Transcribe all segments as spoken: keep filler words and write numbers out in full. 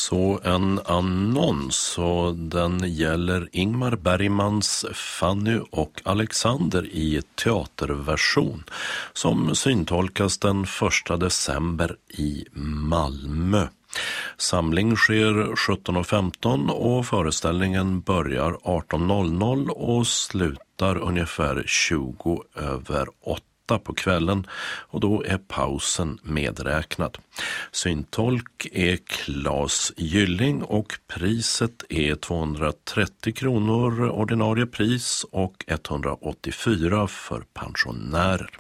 Så en annons, och den gäller Ingmar Bergmans Fanny och Alexander i teaterversion som syntolkas den första december i Malmö. Samling sker sjutton och femton och föreställningen börjar arton noll noll och slutar ungefär tjugo över åtta på kvällen, och då är pausen medräknad. Syntolk är Claes Gylling och priset är tvåhundratrettio kronor ordinarie pris och etthundraåttiofyra för pensionärer.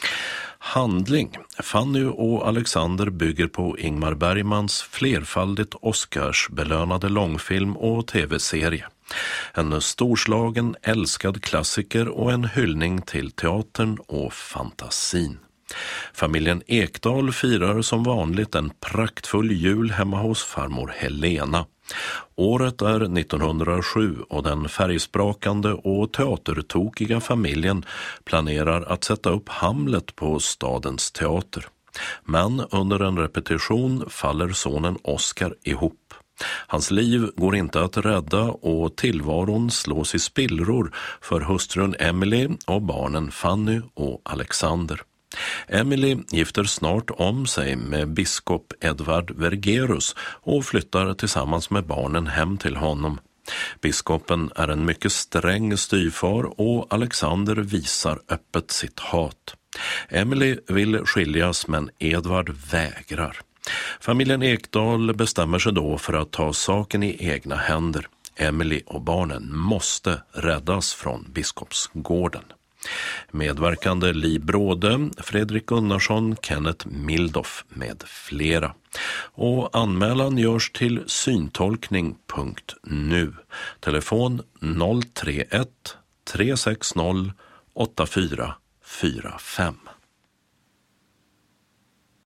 Handling. Fanny och Alexander bygger på Ingmar Bergmans flerfaldigt Oscarsbelönade långfilm och tv-serie. En storslagen, älskad klassiker och en hyllning till teatern och fantasin. Familjen Ekdahl firar som vanligt en praktfull jul hemma hos farmor Helena. Året är nittonhundrasju och den färgsprakande och teatertokiga familjen planerar att sätta upp Hamlet på stadens teater. Men under en repetition faller sonen Oscar ihop. Hans liv går inte att rädda och tillvaron slås i spillror för hustrun Emily och barnen Fanny och Alexander. Emily gifter snart om sig med biskop Edvard Vergerus och flyttar tillsammans med barnen hem till honom. Biskopen är en mycket sträng styvfar och Alexander visar öppet sitt hat. Emily vill skiljas men Edvard vägrar. Familjen Ekdahl bestämmer sig då för att ta saken i egna händer. Emily och barnen måste räddas från biskopsgården. Medverkande Li Bråde, Fredrik Gunnarsson, Kenneth Mildoff med flera. Och anmälan görs till syntolkning punkt nu. Telefon noll tre ett tre sex noll åtta fyra fyra fem.